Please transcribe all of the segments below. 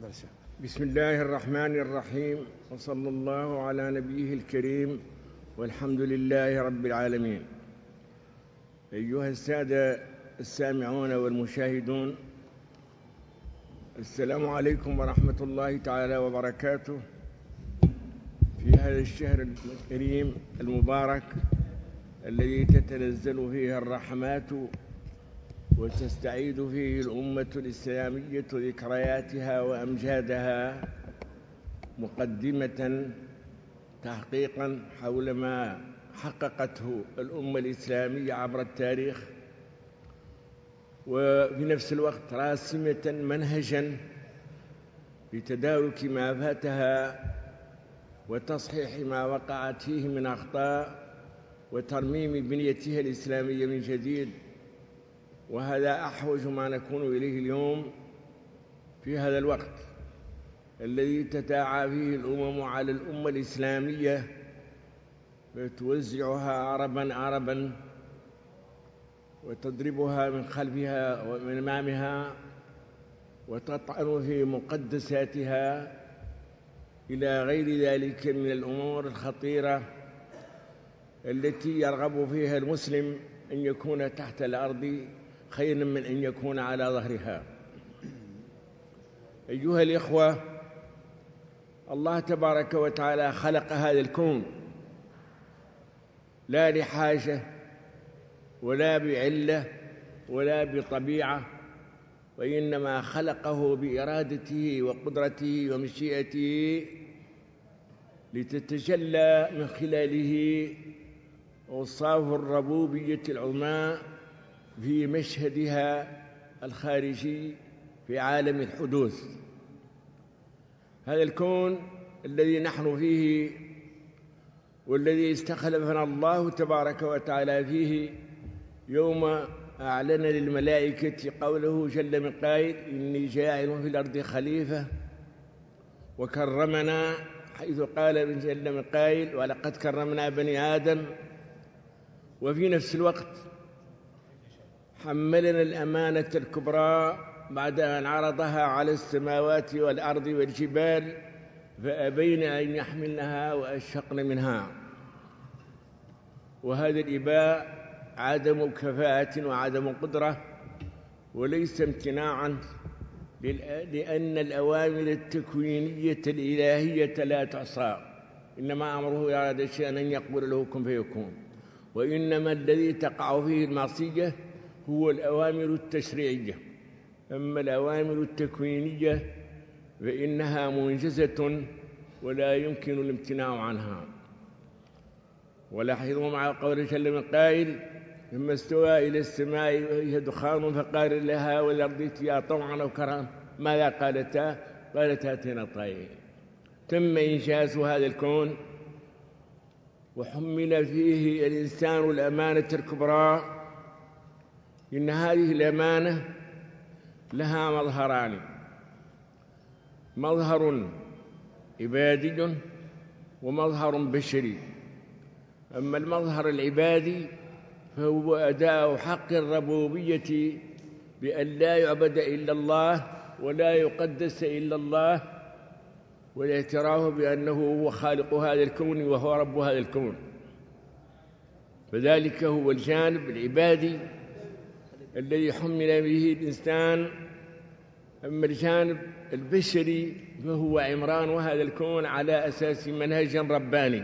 بسم الله الرحمن الرحيم، وصلى الله على نبيه الكريم، والحمد لله رب العالمين. أيها السادة السامعون والمشاهدون، السلام عليكم ورحمة الله تعالى وبركاته. في هذا الشهر الكريم المبارك الذي تتنزل فيه الرحمات وتستعيد فيه الأمة الإسلامية ذكرياتها وأمجادها، مقدمة تحقيقا حول ما حققته الأمة الإسلامية عبر التاريخ، وفي نفس الوقت راسمة منهجا لتدارك ما فاتها وتصحيح ما وقعت فيه من أخطاء وترميم بنيتها الإسلامية من جديد. وهذا أحوج ما نكون إليه اليوم في هذا الوقت الذي تتاعى فيه الأمم على الأمة الإسلامية وتوزعها عربا وتضربها من خلفها ومن أمامها وتطعن في مقدساتها إلى غير ذلك من الأمور الخطيرة التي يرغب فيها المسلم أن يكون تحت الأرض خيرا من أن يكون على ظهرها. أيها الإخوة، الله تبارك وتعالى خلق هذا الكون لا لحاجة ولا بعلة ولا بطبيعة، وإنما خلقه بإرادته وقدرته ومشيئته لتتجلى من خلاله أوصاف الربوبية العظمى في مشهدها الخارجي في عالم الحدوث. هذا الكون الذي نحن فيه والذي استخلفنا الله تبارك وتعالى فيه يوم أعلن للملائكة قوله جل من قائل: إني جاعل في الأرض خليفة، وكرمنا حيث قال من جل من قائل: ولقد كرمنا بني آدم. وفي نفس الوقت حملنا الأمانة الكبرى بعد أن عرضها على السماوات والأرض والجبال فأبين أن يحملنها وأشفقن منها. وهذا الإباء عدم كفاءة وعدم قدرة وليس امتناعا، لأن الأوامر التكوينية الإلهية لا تعصى، إنما أمره إراد شيئا أن يقول له كن فيكون. وإنما الذي تقع فيه المعصية هو الأوامر التشريعية، أما الأوامر التكوينية فإنها منجزة ولا يمكن الامتناع عنها. ولاحظوا مع قول جل من قائل: ثم استوى إلى السماء وهي دخان فقال لها والأرض ائتيا طوعا أو كرها ماذا قالتا؟ قالتا أتينا طائعين. تم إنجاز هذا الكون وحمل فيه الإنسان الأمانة الكبرى. إن هذه الأمانة لها مظهران: مظهر عبادي ومظهر بشري. أما المظهر العبادي فهو أداء حق الربوبية بأن لا يعبد إلا الله ولا يقدس إلا الله، والاعتراف بأنه هو خالق هذا الكون وهو رب هذا الكون، فذلك هو الجانب العبادي الذي حمل به الإنسان. أما الجانب البشري فهو عمران هذا الكون على أساس منهج رباني،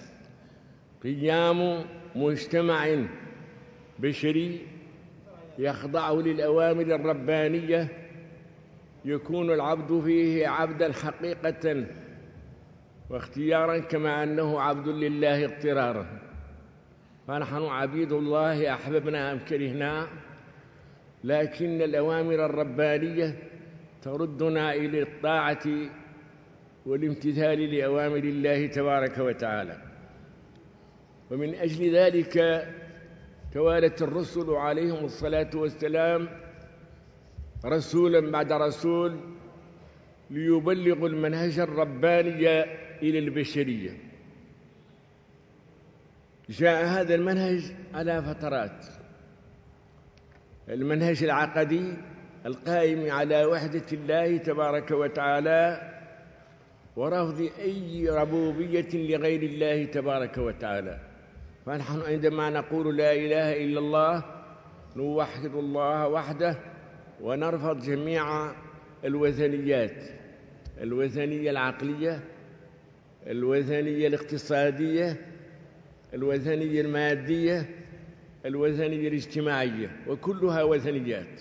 قيام مجتمع بشري يخضع للأوامر الربانية، يكون العبد فيه عبدا حقيقة واختيارا كما أنه عبد لله اضطرارا. فنحن عبيد الله أحببنا أم كرهنا، لكن الأوامر الربانية تردنا إلى الطاعة والامتثال لأوامر الله تبارك وتعالى. ومن أجل ذلك توالت الرسل عليهم الصلاة والسلام رسولا بعد رسول ليبلغوا المنهج الرباني إلى البشرية. جاء هذا المنهج على فترات: المنهج العقدي القائم على وحدة الله تبارك وتعالى ورفض أي ربوبية لغير الله تبارك وتعالى. فنحن عندما نقول لا إله إلا الله نوحد الله وحده ونرفض جميع الوثنيات، الوثنية العقلية، الوثنية الاقتصادية، الوثنية المادية، الوثنية الاجتماعية، وكلها وثنيات.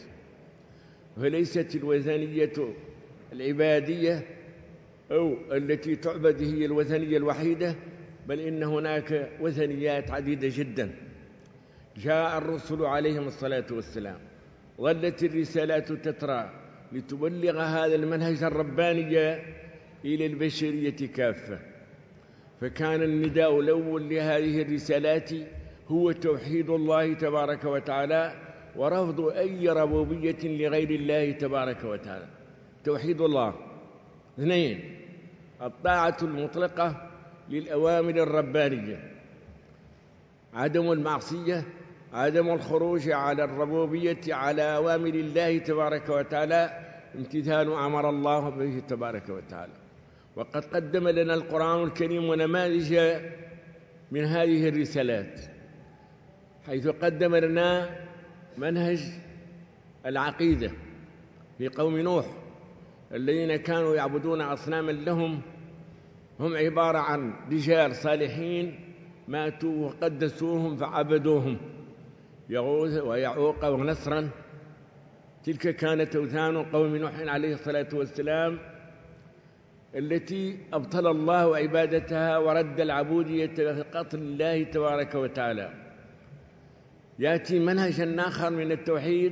فليست الوثنية العبادية أو التي تعبد هي الوثنية الوحيدة، بل إن هناك وثنيات عديدة جدا. جاء الرسل عليهم الصلاة والسلام، ظلت الرسالات تترى لتبلغ هذا المنهج الرباني إلى البشرية كافة. فكان النداء الأول لهذه الرسالات هو توحيد الله تبارك وتعالى ورفض أي ربوبية لغير الله تبارك وتعالى. توحيد الله. 2، الطاعة المطلقة للأوامر الربانية، عدم المعصية، عدم الخروج على الربوبية على أوامر الله تبارك وتعالى، امتثال ما أمر الله به تبارك وتعالى. وقد قدم لنا القرآن الكريم نماذج من هذه الرسالات، حيث قدم لنا منهج العقيدة في قوم نوح الذين كانوا يعبدون أصناما لهم، هم عبارة عن رجال صالحين ماتوا وقدسوهم فعبدوهم، يغوث ويعوق ونسرا. تلك كانت أوثان قوم نوح عليه الصلاة والسلام التي أبطل الله عبادتها ورد العبودية في قتل الله تبارك وتعالى. يأتي منهج آخر من التوحيد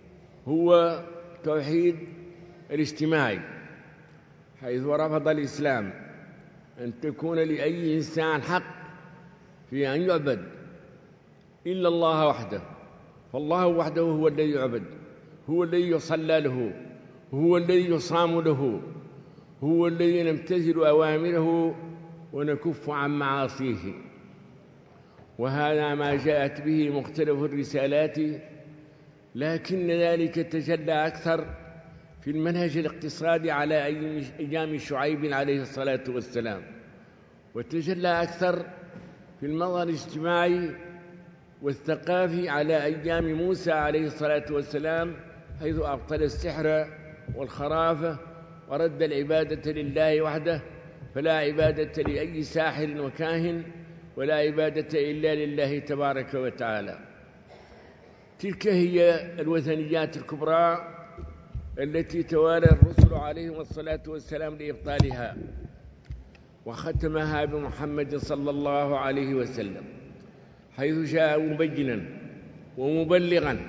هو توحيد الاجتماعي، حيث رفض الإسلام أن تكون لأي إنسان حق في أن يعبد إلا الله وحده. فالله وحده هو الذي يعبد، هو الذي يصلى له، هو الذي يصام له، هو الذي نمتثل أوامره ونكف عن معاصيه. وهذا ما جاءت به مختلف الرسالات، لكن ذلك تجلى أكثر في المنهج الاقتصادي على أيام شعيب عليه الصلاة والسلام، وتجلى أكثر في المظهر الاجتماعي والثقافي على أيام موسى عليه الصلاة والسلام، حيث أبطل السحر والخرافة ورد العبادة لله وحده، فلا عبادة لأي ساحر وكاهن، ولا عبادة إلا لله تبارك وتعالى. تلك هي الوثنيات الكبرى التي توالى الرسل عليهم الصلاة والسلام لإبطالها، وختمها بمحمد صلى الله عليه وسلم، حيث جاء مبينا ومبلغا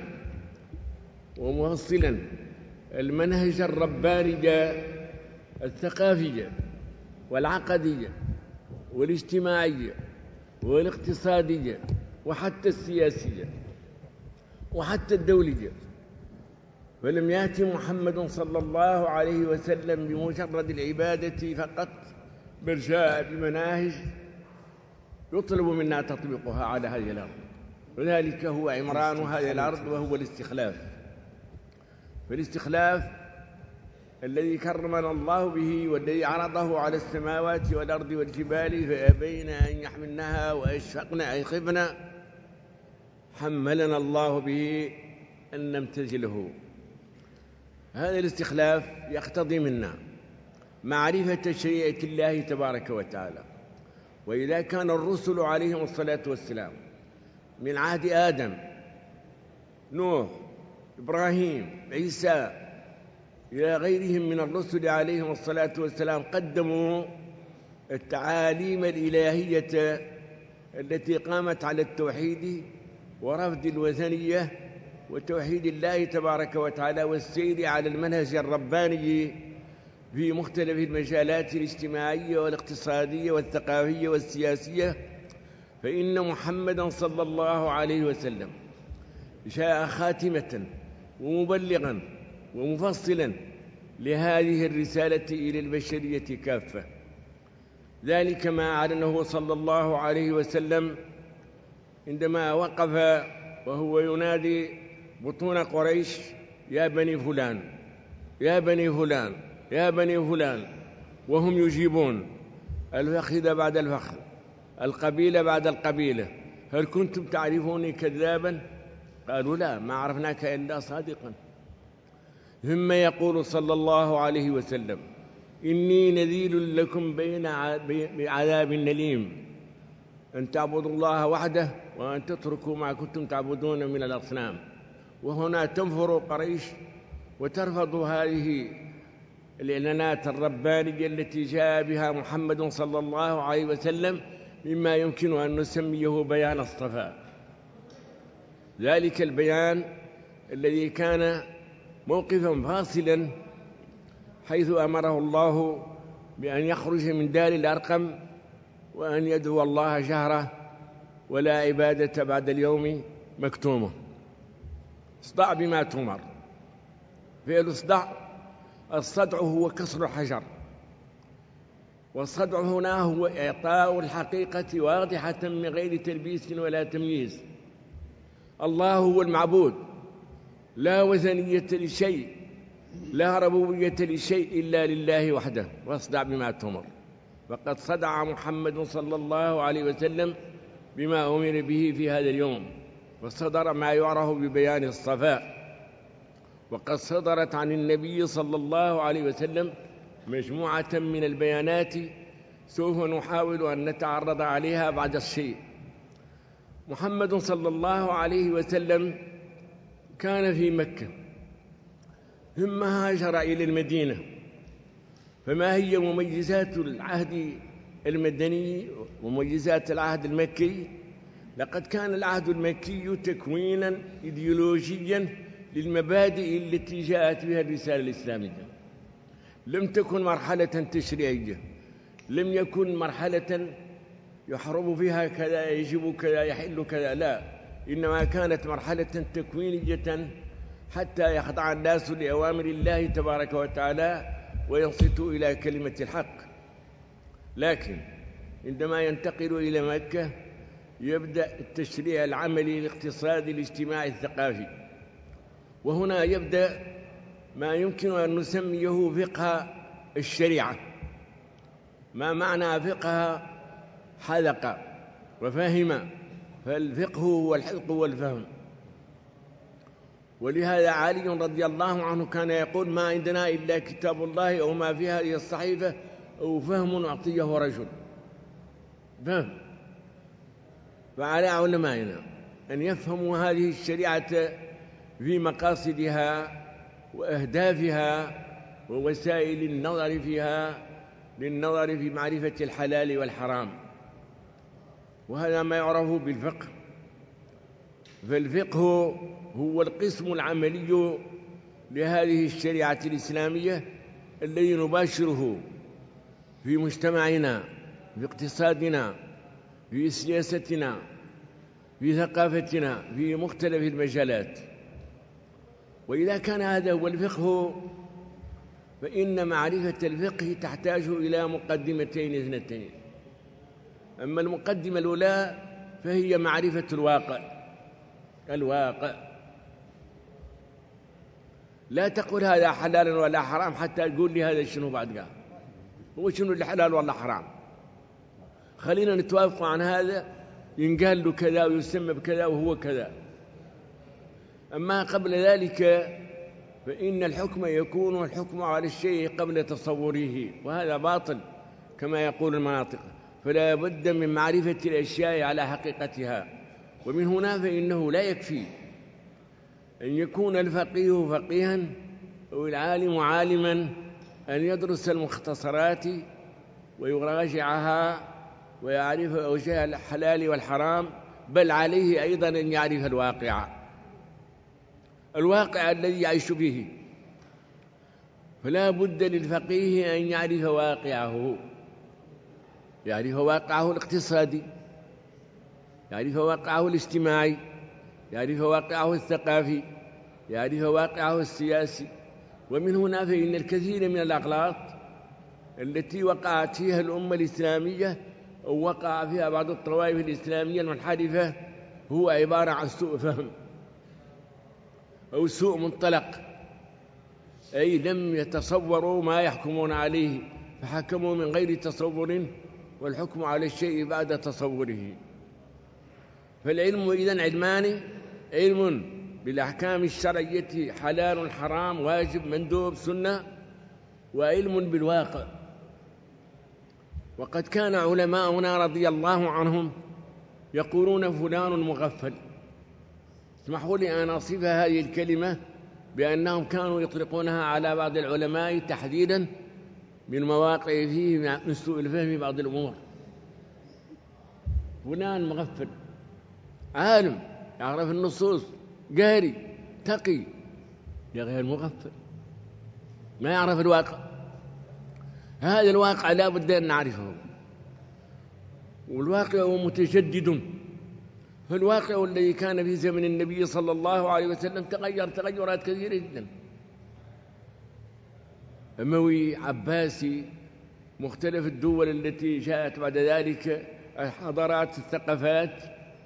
وموصلا المنهج الرباني الثقافي والعقدي والاجتماعي والاقتصادي وحتى السياسي وحتى الدولي. فلم يأتي محمد صلى الله عليه وسلم بمجرد العبادة فقط، بل جاء بمناهج يطلب منا تطبيقها على هذه الأرض، وذلك هو عمران هذه الأرض وهو الاستخلاف. فالاستخلاف الذي كرمنا الله به والذي عرضه على السماوات والأرض والجبال فأبين أن يحملنها وأشفقن أن يخفن، حملنا الله به أن نمتثله. هذا الاستخلاف يقتضي منا معرفة شريعة الله تبارك وتعالى. وإذا كان الرسل عليهم الصلاة والسلام من عهد آدم، نوح، إبراهيم، عيسى إلى غيرهم من الرسل عليهم الصلاة والسلام قدموا التعاليم الإلهية التي قامت على التوحيد ورفض الوثنية وتوحيد الله تبارك وتعالى والسير على المنهج الرباني في مختلف المجالات الاجتماعية والاقتصادية والثقافية والسياسية. فإن محمدًا صلى الله عليه وسلم جاء خاتمة ومبلغا ومفصلا لهذه الرسالة إلى البشرية كافة. ذلك ما أعلنه صلى الله عليه وسلم عندما وقف وهو ينادي بطون قريش يا بني فلان يا بني فلان يا بني فلان، وهم يجيبون الفخذ بعد الفخذ، القبيلة بعد القبيلة: هل كنتم تعرفوني كذابا؟ قالوا: لا، ما عرفناك إلا صادقا. ثم يقول صلى الله عليه وسلم: إني نذير لكم بعذاب أليم، أن تعبدوا الله وحده وأن تتركوا ما كنتم تعبدون من الأصنام. وهنا تنفر قريش وترفض هذه الإعلانات الربانية التي جاء بها محمد صلى الله عليه وسلم، مما يمكن أن نسميه بيان الصفاء. ذلك البيان الذي كان موقفا فاصلا، حيث أمره الله بأن يخرج من دار الأرقم وأن يدعو الله جهرة ولا عبادة بعد اليوم مكتومة. اصدع بما تؤمر. فعل اصدع، الصدع هو كسر الحجر، والصدع هنا هو إعطاء الحقيقة واضحة من غير تلبيس ولا تمييز. الله هو المعبود، لا وثنية لشيء، لا ربوبية لشيء إلا لله وحده، واصدع بما تؤمر. فقد صدع محمد صلى الله عليه وسلم بما أمر به في هذا اليوم، وصدر ما يعرف ببيان الصفاء. وقد صدرت عن النبي صلى الله عليه وسلم مجموعة من البيانات سوف نحاول أن نتعرض عليها بعد الشيء. محمد صلى الله عليه وسلم كان في مكة، ثم هاجر إلى المدينة. فما هي مميزات العهد المدني ومميزات العهد المكي؟ لقد كان العهد المكي تكوينا إيديولوجيا للمبادئ التي جاءت بها الرسالة الإسلامية. لم تكن مرحلة تشريعية، لم يكن مرحلة يحرم فيها كذا، يجب كذا، يحل كذا، لا، إنما كانت مرحلة تكوينية حتى يخضع الناس لأوامر الله تبارك وتعالى وينصتوا إلى كلمة الحق. لكن عندما ينتقل إلى مكة يبدأ التشريع العملي الاقتصادي الاجتماعي الثقافي، وهنا يبدأ ما يمكن أن نسميه فقه الشريعة. ما معنى فقه؟ حذق وفهم، فالفقه هو الحذق والفهم. ولهذا علي رضي الله عنه كان يقول: ما عندنا إلا كتاب الله أو ما في هذه الصحيفة أو فهم أعطيه رجل. فهم. فعلى علمائنا أن يفهموا هذه الشريعة في مقاصدها وأهدافها ووسائل النظر فيها، للنظر في معرفة الحلال والحرام، وهذا ما يعرف بالفقه. فالفقه هو القسم العملي لهذه الشريعة الإسلامية الذي نباشره في مجتمعنا، في اقتصادنا، في سياستنا، في ثقافتنا، في مختلف المجالات. وإذا كان هذا هو الفقه، فإن معرفة الفقه تحتاج إلى مقدمتين اثنتين. أما المقدمة الأولى فهي معرفة الواقع. لا تقول هذا حلال ولا حرام حتى تقول لي هذا شنو بعد، قال هو شنو اللي حلال ولا حرام. خلينا نتوافق عن هذا، ينقال له كذا ويسمى بكذا وهو كذا. أما قبل ذلك فإن الحكم يكون الحكم على الشيء قبل تصوره، وهذا باطل كما يقول المناطق. فلا بد من معرفة الأشياء على حقيقتها. ومن هنا فإنه لا يكفي أن يكون الفقيه فقيها أو العالم عالما، أن يدرس المختصرات ويراجعها ويعرف أوجه الحلال والحرام، بل عليه أيضا أن يعرف الواقع الذي يعيش به. فلا بد للفقيه أن يعرف واقعه الاقتصادي، يعرف واقعه الاجتماعي، يعرف واقعه الثقافي، يعرف واقعه السياسي. ومن هنا فإن الكثير من الأغلاط التي وقعت فيها الأمة الإسلامية أو وقع فيها بعض الطوائف الإسلامية المنحرفة هو عبارة عن سوء فهم أو سوء منطلق أي لم يتصوروا ما يحكمون عليه فحكموا من غير تصور، والحكم على الشيء بعد تصوره. فالعلم إذن علمان: علم بالأحكام الشرعية حلال حرام واجب مندوب سنة، وعلم بالواقع. وقد كان علماؤنا رضي الله عنهم يقولون فلان مغفل. اسمحوا لي أن أصف هذه الكلمة بأنهم كانوا يطلقونها على بعض العلماء تحديدا من مواقع فيه من سوء الفهم بعض الأمور. فلان مغفل، عالم يعرف النصوص، قاري تقي، يا غير مغفل ما يعرف الواقع. هذا الواقع لا بد أن نعرفه، والواقع هو متجدد. فالواقع الذي كان في زمن النبي صلى الله عليه وسلم تغير تغيرات كثيرة جدا، أموي، عباسي، مختلف الدول التي جاءت بعد ذلك، الحضارات، الثقافات،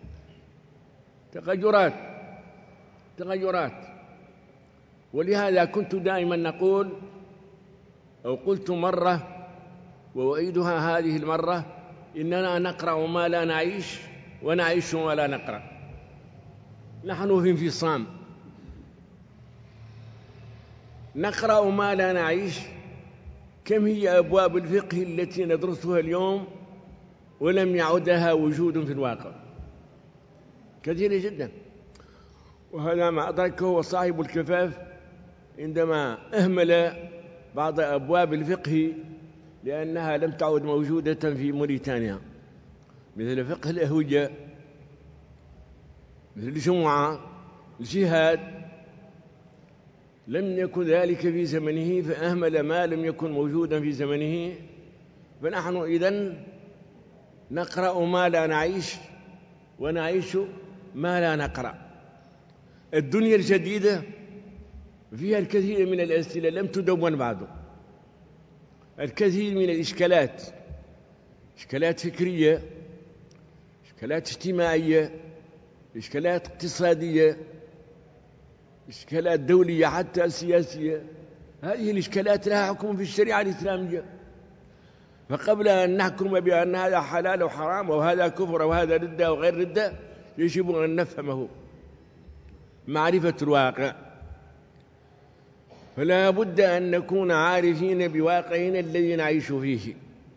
تغيرات. ولهذا كنت دائما نقول، أو قلت مرة وأعيدها هذه المرة: إننا نقرأ ما لا نعيش ونعيش ما لا نقرأ. نحن في انفصام، نقرأ ما لا نعيش. كم هي أبواب الفقه التي ندرسها اليوم ولم يعدها وجود في الواقع؟ كثيرة جدا. وهذا ما أدركه صاحب الكفاف عندما أهمل بعض أبواب الفقه لأنها لم تعد موجودة في موريتانيا، مثل فقه الأهوية، مثل الجمعة، الجهاد. لم يكن ذلك في زمنه فأهمل ما لم يكن موجودا في زمنه. فنحن إذن نقرأ ما لا نعيش ونعيش ما لا نقرأ. الدنيا الجديدة فيها الكثير من الأسئلة لم تدون بعد، الكثير من الإشكالات، إشكالات فكرية، إشكالات اجتماعية، إشكالات اقتصادية، إشكالات دولية حتى سياسية. هذه الإشكالات لها حكم في الشريعة الإسلامية. فقبل أن نحكم بأن هذا حلال وحرام وهذا كفر وهذا ردة وغير ردة، يجب أن نفهمه، معرفة الواقع. فلا بد أن نكون عارفين بواقعنا الذي نعيش فيه،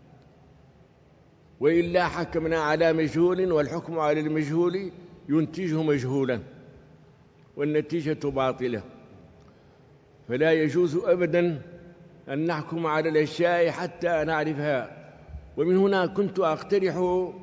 وإلا حكمنا على مجهول، والحكم على المجهول ينتجه مجهولا، والنتيجة باطلة. فلا يجوز أبدا أن نحكم على الأشياء حتى نعرفها. ومن هنا كنت أقترح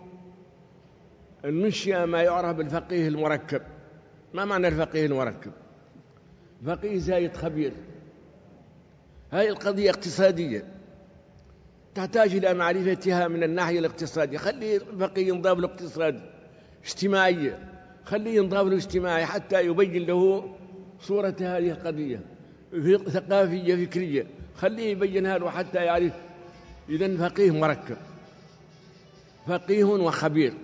أن ننشئ ما يعرف بالفقيه المركب. ما معنى الفقيه المركب؟ فقيه زايد خبير. هذه القضية اقتصادية تحتاج إلى معرفتها من الناحية الاقتصادية، خلي الفقيه ينضاف الاقتصادي. اجتماعية، خليه ينضاف الاجتماعي حتى يبين له صورة هذه القضية. ثقافية فكرية، خليه يبينها له حتى يعرف. إذن فقيه مركب، فقيه وخبير.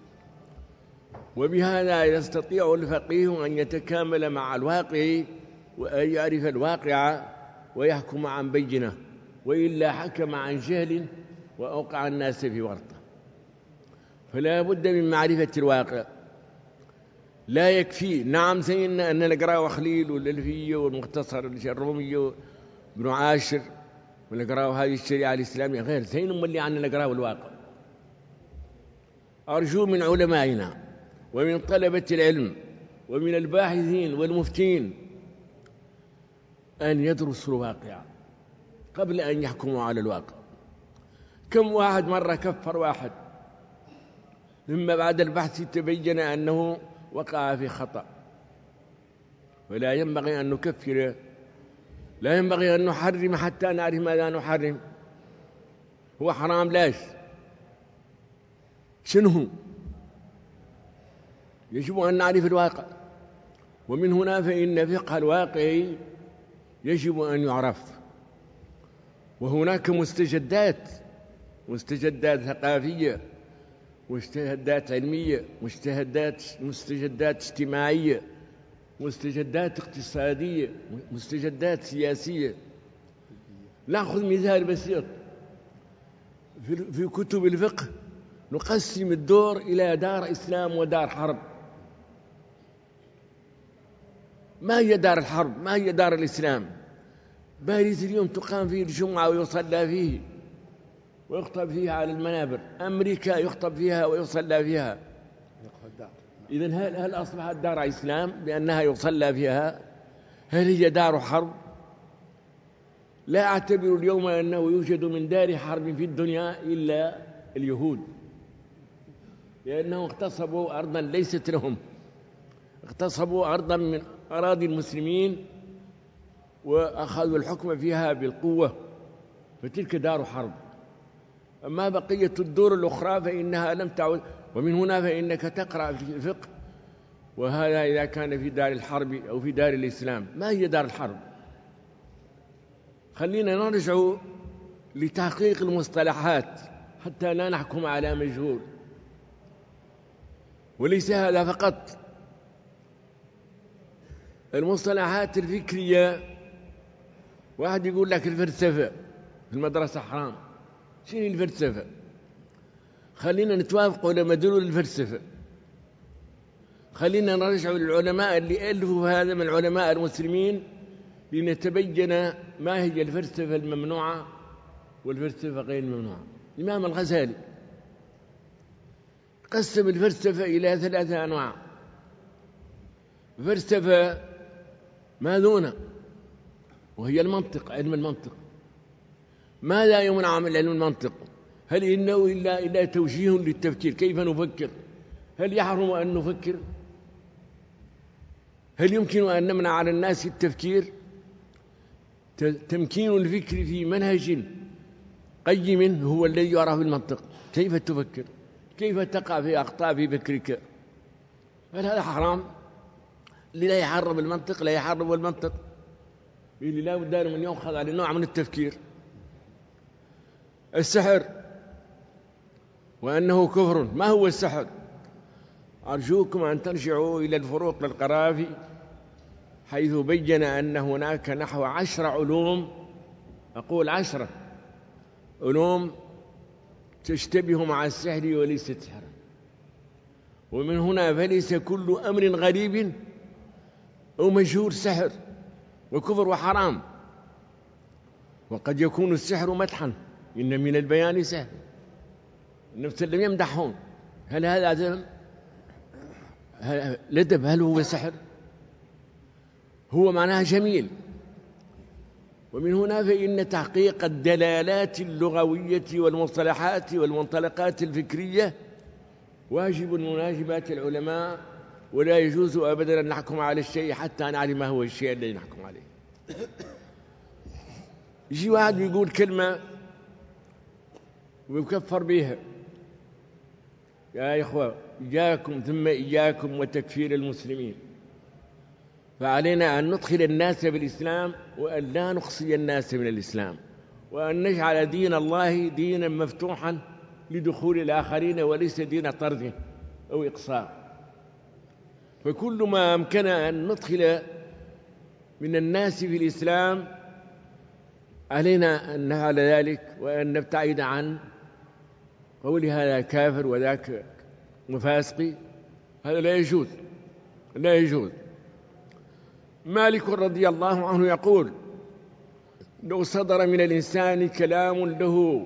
وبهذا يستطيع الفقيه أن يتكامل مع الواقع وأن يعرف الواقع ويحكم عن بينة، وإلا حكم عن جهل وأوقع الناس في ورطة. فلا بد من معرفة الواقع. لا يكفي، نعم، زينا أن نقرأ وخليل والألفية والمختصر الرومي وابن عاشر ونقرأ هذه الشريعة الإسلامية، غير زين اللي عنا نقرأ الواقع. أرجو من علمائنا ومن طلبة العلم ومن الباحثين والمفتين أن يدرسوا الواقع قبل أن يحكموا على الواقع. كم واحد مرة كفر واحد، ثم بعد البحث تبين أنه وقع في خطأ. ولا ينبغي أن نكفر، لا ينبغي أن نحرم حتى نعرف ماذا نحرم. هو حرام لاش؟ شنو؟ يجب أن نعرف الواقع. ومن هنا فإن فقه الواقع يجب أن يعرف. وهناك مستجدات ثقافية، مستجدات علمية، مستجدات اجتماعية، مستجدات اقتصادية، مستجدات سياسية. نأخذ مثال بسيط. في كتب الفقه نقسم الدور إلى دار إسلام ودار حرب. ما هي دار الحرب؟ ما هي دار الإسلام؟ باريس اليوم تقام فيه الجمعة ويصلى فيه ويخطب فيها على المنابر. أمريكا يخطب فيها ويصلى فيها. إذن هل أصبحت دار إسلام بأنها يصلى فيها؟ هل هي دار حرب؟ لا أعتبر اليوم أنه يوجد من دار حرب في الدنيا إلا اليهود، لأنهم اغتصبوا أرضا ليست لهم، اغتصبوا أرضا من أراضي المسلمين وأخذوا الحكم فيها بالقوة، فتلك دار حرب. أما بقية الدور الأخرى فإنها لم تعد. ومن هنا فإنك تقرأ في الفقه وهذا إذا كان في دار الحرب أو في دار الإسلام. ما هي دار الحرب؟ خلينا نرجع لتحقيق المصطلحات حتى لا نحكم على مجهول. وليس هذا فقط، المصطلحات الفكرية. واحد يقول لك الفلسفة في المدرسة حرام. شنو الفلسفة؟ خلينا نتوافق على مدلول الفلسفة. خلينا نرجع للعلماء اللي ألفوا هذا من علماء المسلمين لنتبين ما هي الفلسفة الممنوعة والفلسفة غير الممنوعة. الإمام الغزالي قسم الفلسفة إلى 3 أنواع. فلسفة ماذونة وهي المنطق، علم المنطق. ما لا يمنع من علم المنطق؟ هل إنه إلا توجيه للتفكير؟ كيف نفكر؟ هل يحرم أن نفكر؟ هل يمكن أن نمنع على الناس التفكير؟ تمكين الفكر في منهج قيم هو الذي يعرف بالمنطق. كيف تفكر؟ كيف تقع في أخطاء في فكرك؟ هل هذا حرام؟ اللي لا يحرم المنطق لا يحرم المنطق، اللي لا بد من يأخذ على نوع من التفكير. السحر وأنه كفر. ما هو السحر؟ أرجوكم أن ترجعوا إلى الفروق للقرافي حيث بين أن هناك نحو 10 علوم، أقول 10 علوم تشتبه مع السحر وليست سحرا. ومن هنا فليس كل أمر غريب أو مجهول سحر وكفر وحرام. وقد يكون السحر مدحا، إن من البيان سحر. النفس لم يمدحون. هل هذا لدب؟ هل هو سحر؟ هو معناه جميل. ومن هنا فإن تحقيق الدلالات اللغوية والمصطلحات والمنطلقات الفكرية واجب من واجبات العلماء، ولا يجوز أبدا أن نحكم على الشيء حتى نعلم ما هو الشيء الذي نحكم عليه. يجي واحد يقول كلمة ويكفر بها. يا إخوة، إياكم ثم إياكم وتكفير المسلمين. فعلينا أن ندخل الناس بالإسلام وأن لا نخصي الناس من الإسلام، وأن نجعل دين الله دينا مفتوحا لدخول الآخرين وليس دين طرد أو إقصاء. فكل ما أمكن أن ندخل من الناس في الإسلام علينا أن نفعل ذلك، وأن نبتعد عن قول هذا كافر وذاك مفاسقي. هذا لا يجوز، لا يجوز. مالك رضي الله عنه يقول: لو صدر من الإنسان كلام له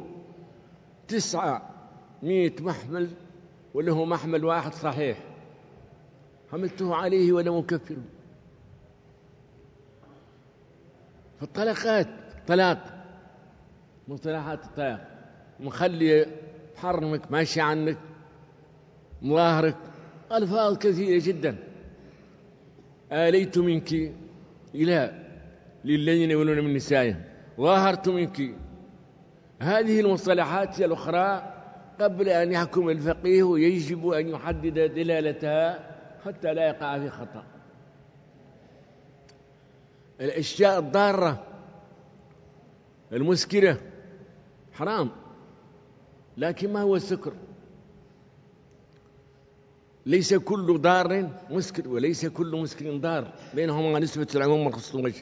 900 محمل وله محمل واحد صحيح حملته عليه ولم أكفره. فالطلاقات، طلاق، مصطلحات الطلاق، مخلي حرمك، ماشي عنك، مظاهرك، ألفاظ كثيرة جدا. آليت منك إلى للذين يولون من نسائهم، ظاهرت منك. هذه المصطلحات الأخرى قبل أن يحكم الفقيه يجب أن يحدد دلالتها حتى لا يقع في خطأ. الأشياء الضارة المسكرة حرام، لكن ما هو السكر؟ ليس كل ضار مسكر وليس كل مسكر ضار، بينهما نسبة العموم والخصوص الوجه.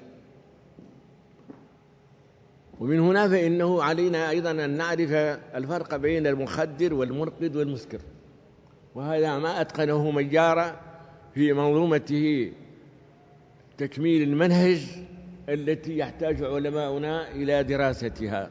ومن هنا فإنه علينا أيضا أن نعرف الفرق بين المخدر والمرقد والمسكر، وهذا ما أتقنه من جار في منظومته تكميل المنهج التي يحتاج علماؤنا إلى دراستها.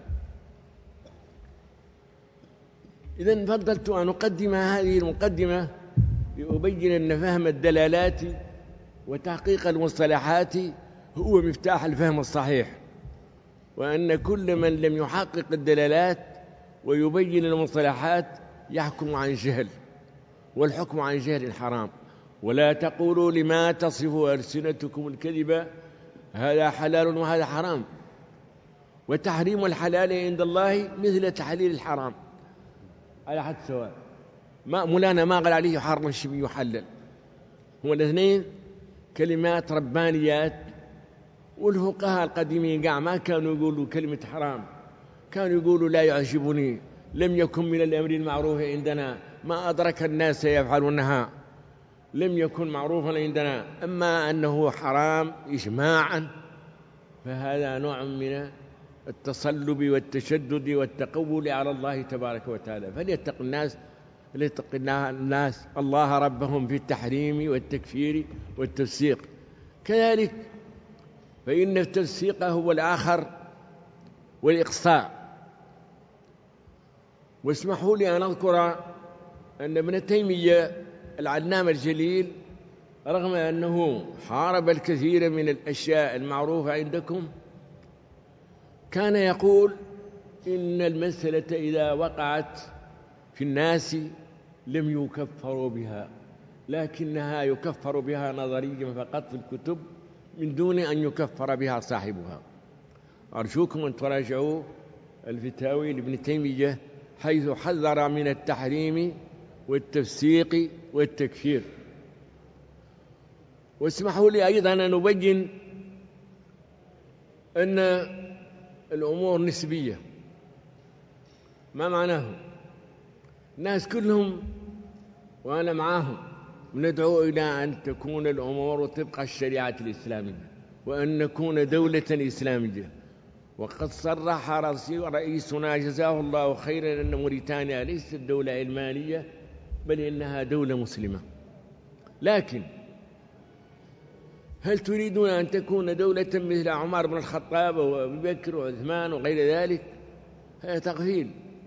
إذن فضلت أن أقدم هذه المقدمة لأبين أن فهم الدلالات وتحقيق المصطلحات هو مفتاح الفهم الصحيح، وأن كل من لم يحقق الدلالات ويبين المصطلحات يحكم عن جهل، والحكم عن جهل حرام. ولا تقولوا لما تصف ألسنتكم الكذب هذا حلال وهذا حرام، وتحريم الحلال عند الله مثل تحليل الحرام على حد سواء. مولانا ما قال عليه يحرم الشيء يحلل، هو الاثنين كلمات ربانيات. والفقهاء القديمين قاع ما كانوا يقولوا كلمة حرام، كانوا يقولوا لا يعجبني، لم يكن من الأمر المعروف عندنا، ما أدرك الناس يفعلونها، لم يكن معروفا عندنا. أما أنه حرام إجماعا فهذا نوع من التصلب والتشدد والتقول على الله تبارك وتعالى. فليتق الناس الله ربهم في التحريم والتكفير والتفسيق. كذلك فإن التفسيق هو الآخر والإقصاء. واسمحوا لي أن أذكر أن ابن تيمية العلامة الجليل رغم أنه حارب الكثير من الأشياء المعروفة عندكم، كان يقول إن المسألة إذا وقعت في الناس لم يكفروا بها، لكنها يكفر بها نظريا فقط في الكتب من دون أن يكفر بها صاحبها. أرجوكم أن تراجعوا الفتاوي لابن تيمية حيث حذر من التحريم والتفسيق والتكفير. واسمحوا لي أيضا أن أبين أن الأمور نسبية. ما معناه؟ الناس كلهم وأنا معهم ندعو إلى أن تكون الأمور طبق الشريعة الإسلامية، وأن نكون دولة إسلامية. وقد صرح رئيسنا جزاه الله خيرا أن موريتانيا ليست دولة علمانية بل إنها دولة مسلمة. لكن هل تريدون أن تكون دولة مثل عمر بن الخطاب وأبي بكر وعثمان وغير ذلك؟ هذا تغفيل.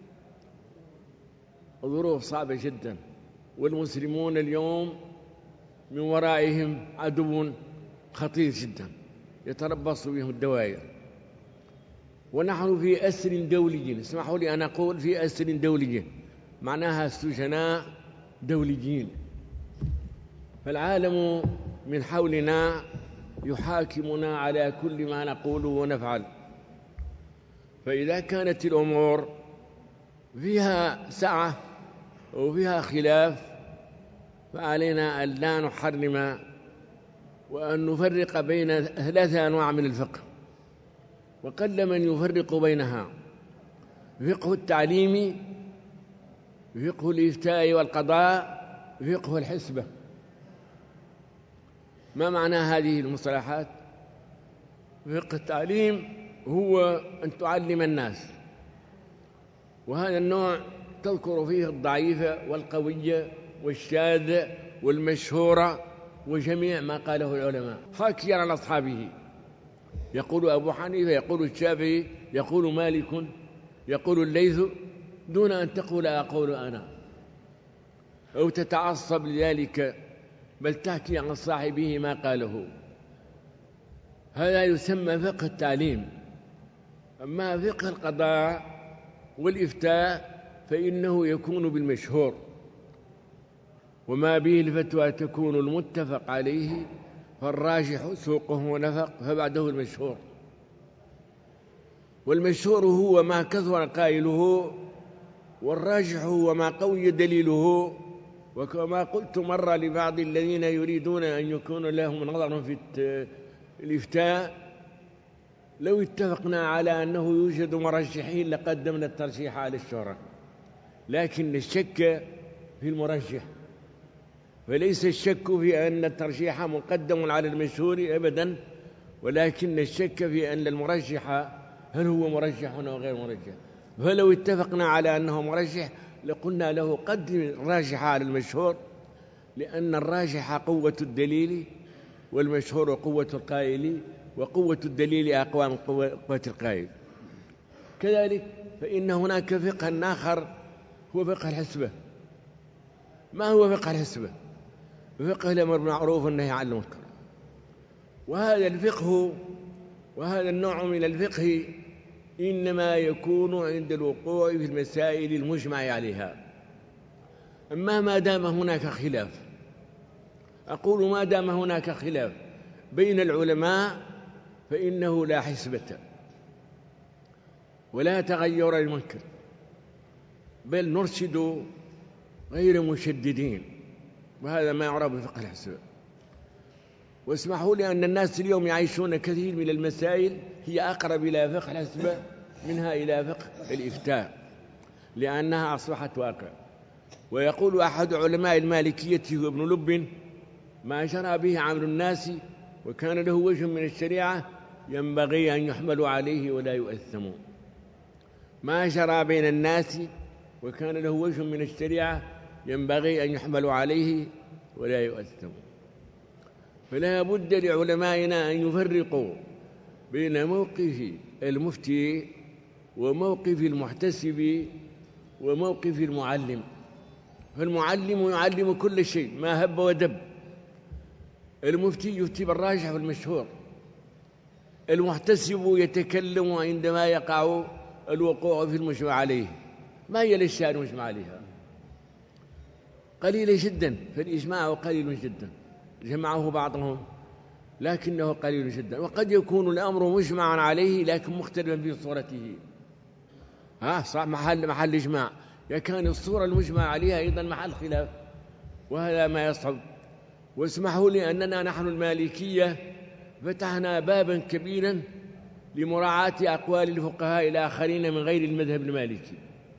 الظروف صعبة جدا، والمسلمون اليوم من ورائهم عدو خطير جدا يتربص بهم الدوائر، ونحن في أسر دولي. اسمحوا لي أن أقول في أسر دولي، معناها سجناء دوليين. فالعالم من حولنا يحاكمنا على كل ما نقوله ونفعل. فإذا كانت الأمور فيها سعة وفيها خلاف فعلينا أن لا نحرم، وأن نفرق بين 3 أنواع من الفقه، وقل من يفرق بينها: فقه التعليم، فقه الإفتاء والقضاء، فقه الحسبة. ما معنى هذه المصطلحات؟ فقه التعليم هو أن تعلم الناس، وهذا النوع تذكر فيه الضعيفة والقوية والشاذ والمشهورة وجميع ما قاله العلماء حاكيا عن أصحابه. يقول أبو حنيفة، يقول الشافعي، يقول مالك، يقول الليث، دون أن تقول أقول أنا أو تتعصب لذلك، بل تحكي عن صاحبه ما قاله. هذا يسمى فقه التعليم. أما فقه القضاء والإفتاء فإنه يكون بالمشهور، وما به الفتوى تكون المتفق عليه، فالراجح سوقه ونفق، فبعده المشهور. والمشهور هو ما كثر قائله، والراجح هو ما قوي دليله. وكما قلت مرة لبعض الذين يريدون أن يكون لهم نظر في الإفتاء، لو اتفقنا على أنه يوجد مرجحين لقدمنا الترجيح على الشهرة، لكن الشك في المرجح. فليس الشك في أن الترجيح مقدم على المشهور أبدا، ولكن الشك في أن المرجح هل هو مرجح أو غير مرجح. فلو اتفقنا على أنه مرجح لقلنا له قدم الراجح على المشهور، لأن الراجح قوة الدليل والمشهور قوة القائل، وقوة الدليل أقوى من قوة القائل. كذلك فإن هناك فقه آخر هو فقه الحسبة. ما هو فقه الحسبة؟ فقه الأمر بالمعروف والنهي عن المنكر. وهذا الفقه وهذا النوع من الفقه إنما يكون عند الوقوع في المسائل المجمع عليها. أما ما دام هناك خلاف، أقول ما دام هناك خلاف بين العلماء فإنه لا حسبة ولا تغير المنكر، بل نرشد غير مشددين، وهذا ما يعرف بفقه الحسبة. واسمحوا لي أن الناس اليوم يعيشون كثير من المسائل هي أقرب إلى فقه الحسبة منها إلى فقه الإفتاء، لأنها أصبحت واقع. ويقول أحد علماء المالكية هو ابن لب: ما جرى به عمل الناس وكان له وجه من الشريعة ينبغي أن يحمل عليه ولا يؤثم. ما جرى بين الناس وكان له وجه من الشريعة ينبغي أن يحمل عليه ولا يؤثم. فلا بد لعلمائنا أن يفرقوا بين موقف المفتي وموقف المحتسب وموقف المعلم. فالمعلم يعلم كل شيء ما هب ودب، المفتي يفتي بالراجح والمشهور، المحتسب يتكلم عندما يقع الوقوع في المجمع عليه. ما هي الأشياء المجمع عليها؟ قليلة جدا، فالإجماع قليل جدا، جمعه بعضهم لكنه قليل جدا. وقد يكون الأمر مجمعا عليه لكن مختلفا في صورته. صح، محل إجماع، كان الصورة المجمع عليها أيضا محل خلاف، وهذا ما يصعب. واسمحوا لي أننا نحن المالكية فتحنا بابا كبيرا لمراعاة أقوال الفقهاء الآخرين من غير المذهب المالكي.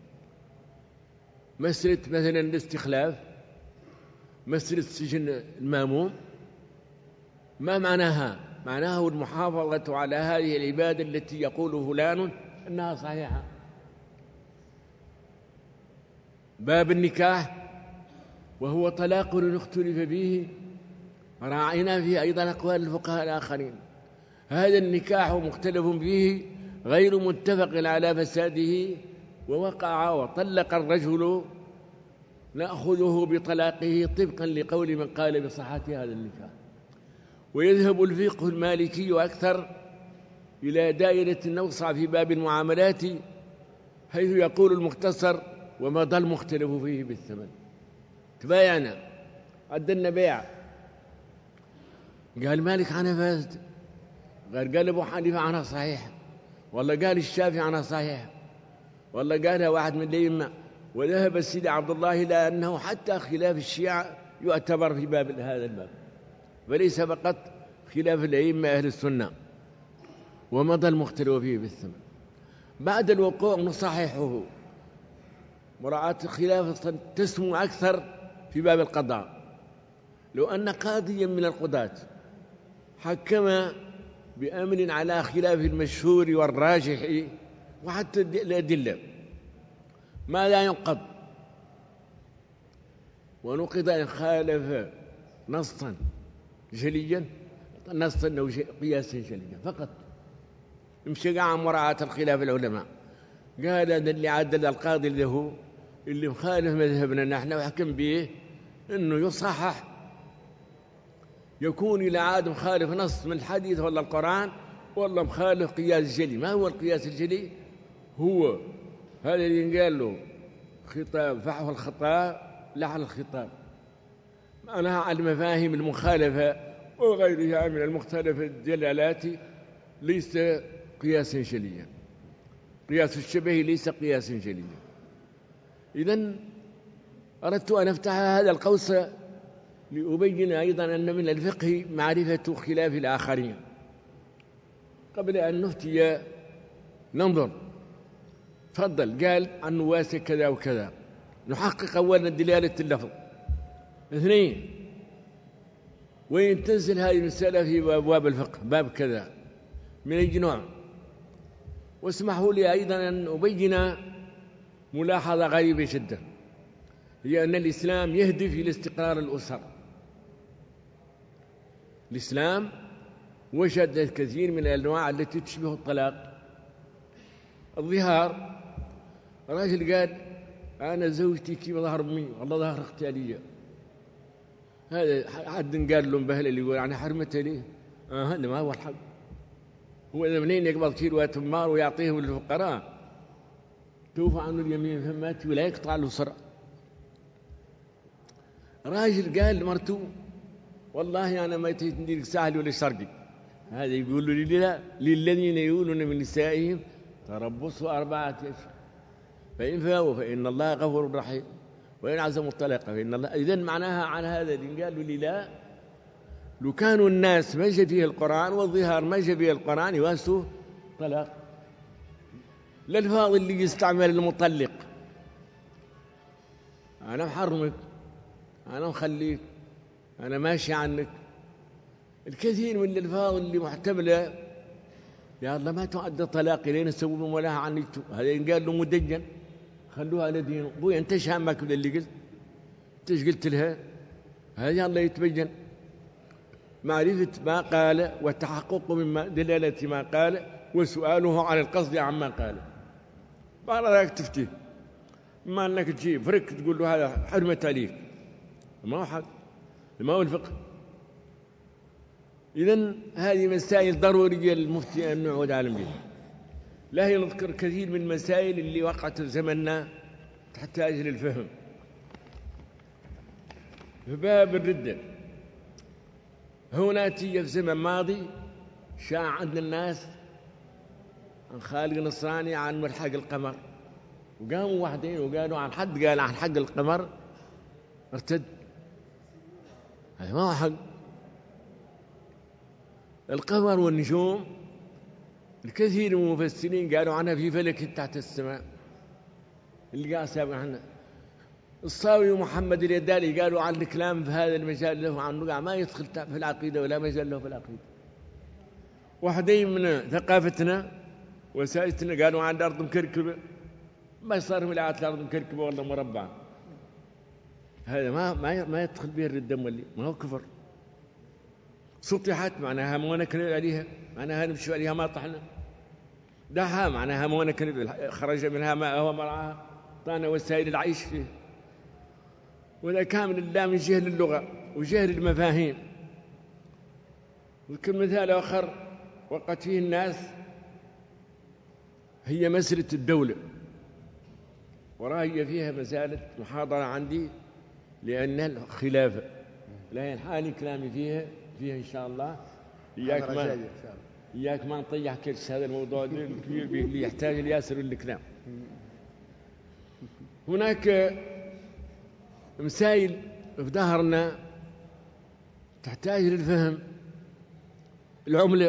مسألة مثلا الاستخلاف، مسألة سجن الماموم، ما معناها؟ معناه المحافظة على هذه العبادة التي يقول فلان أنها صحيحة. باب النكاح وهو طلاق اختلف فيه، راعينا فيه أيضا أقوال الفقهاء الآخرين. هذا النكاح مختلف فيه غير متفق على فساده، ووقع وطلق الرجل نأخذه بطلاقه طبقا لقول من قال بصحة هذا النكاح. ويذهب الفقه المالكي أكثر إلى دائرة أوسع في باب المعاملات، حيث يقول المختصر: ومضى المختلف فيه بالثمن. تبايعنا، عدلنا بيع، قال مالك عنها فاسد، قال أبو حنيفة عنها صحيح، والله قال الشافعي عنها صحيح، والله قالها واحد من الأئمة. وذهب السيد عبد الله إلى أنه حتى خلاف الشيعة يعتبر في باب هذا الباب، فليس فقط خلاف الأئمة أهل السنة. ومضى المختلف فيه بالثمن. بعد الوقوع نصححه، مراعاة الخلاف تسمو أكثر في باب القضاء. لو أن قاضيا من القضاة حكم بأمر على خلاف المشهور والراجح وحتى الأدلة، ما لا ينقض؟ ونقض إن خالف نصا جليا، نصا أو قياسا جليا فقط. يمشي عن مراعاة الخلاف العلماء. قال هذا اللي عدل القاضي له اللي مخالف مذهبنا نحن وحكم به إنه يصحح، يكون إلى عاد مخالف نص من الحديث ولا القرآن، والله مخالف قياس جلي. ما هو القياس الجلي؟ هو هذا اللي قال له خطاب فحوى الخطاب لعن الخطاب، معناها على المفاهيم المخالفة وغيرها من المختلف الدلالات ليس قياسا جليا. قياس الشبه ليس قياسا جليا. إذن أردت أن أفتح هذا القوس لأبين أيضا أن من الفقه معرفة خلاف الآخرين. قبل أن نفتي ننظر، تفضل قال عن نواس كذا وكذا، نحقق أولا دلالة اللفظ. 2 وين تنزل هذه المسألة في أبواب الفقه باب كذا من أي نوع. واسمحوا لي أيضا أن أبين ملاحظة غريبة جدا، هي أن الإسلام يهدف إلى استقرار الأسر. الإسلام وجد الكثير من الأنواع التي تشبه الطلاق. الظهار، راجل قال أنا زوجتي كيف ظهر أمي والله ظهر أختي علي، هذا حد قال له مبهل اللي يقول أنا حرمتها ليه؟ هذا ما هو الحق. هو إذا منين يقبض كيلو تمار ويعطيه للفقراء توفى عنه اليمين فمات ولا يقطع له صرع. راجل قال لمرته والله أنا ما تندير ساحل ولا شرقي، هذا يقول له لا للذين يولون من نسائهم تربص 4 أشهر فإن فاءوا فإن الله غفور رحيم وإن عزموا الطلاق فإن الله. إذن معناها عن هذا اللي قالوا لي لا، لو كانوا الناس ما جاء فيه القرآن والظهار ما جاء فيه القرآن يواسوا طلاق. الألفاظ اللي يستعمل المطلق أنا محرمك، أنا مخليك، أنا ماشي عنك، الكثير من الألفاظ اللي محتملة يا الله ما تعد طلاقي لين تسوون ولا عنيتوا، هذا ينقال له مدجن خلوها على دين أبوي. أنت ايش همك باللي قلت؟ أنت ايش قلت لها؟ هذا الله يتبين معرفة ما قال والتحقق من دلالة ما قال وسؤاله عن القصد عما قال. ما رأيك تفتي ما أنك تجيب فرق تقول له هذا حرمت عليك، ما هو حق، ما هو الفقه. إذن هذه مسائل ضرورية للمفتي أن نعود على بها. لا يذكر كثير من المسائل اللي وقعت في زمننا تحتاج للفهم. في باب الردة هنا تيجي في زمن ماضي شاع عند الناس عن خالق نصراني عن ملحق القمر، وقاموا واحدين وقالوا عن حد قال عن حق القمر ارتد، هذا ما هو حق. القمر والنجوم الكثير من المفسرين قالوا عنها في فلك تحت السماء اللي قال سابقا عنها. الصاوي ومحمد اليدالي قالوا عن الكلام في هذا المجال له عن الوقع ما يدخل في العقيدة ولا مجال له في العقيدة. واحدين من ثقافتنا وسائتنا قالوا عن الأرض مكركبة، ما صار ملعات الأرض مكركبة والله مربعة، هذا ما يدخل به الردة مولي، ما هو كفر. سطحت معناها ما نكرر عليها، معناها نمشي عليها ما طحنا. دحى معناها ما نكرر خرج منها ماءها ومرعاها طانا وسائل العيش فيه. ولا كامل الله من جهل اللغة وجهل المفاهيم. وكل مثال آخر وقت فيه الناس هي مسألة الدولة، وراهي فيها مسألة محاضرة عندي لأنها الخلافة لا ينحاني كلامي فيها إن شاء الله. إياك ما نطيح كرش هذا الموضوع الكبير اللي يحتاج الياسر الكلام. هناك مسائل في ظهرنا تحتاج للفهم. العملة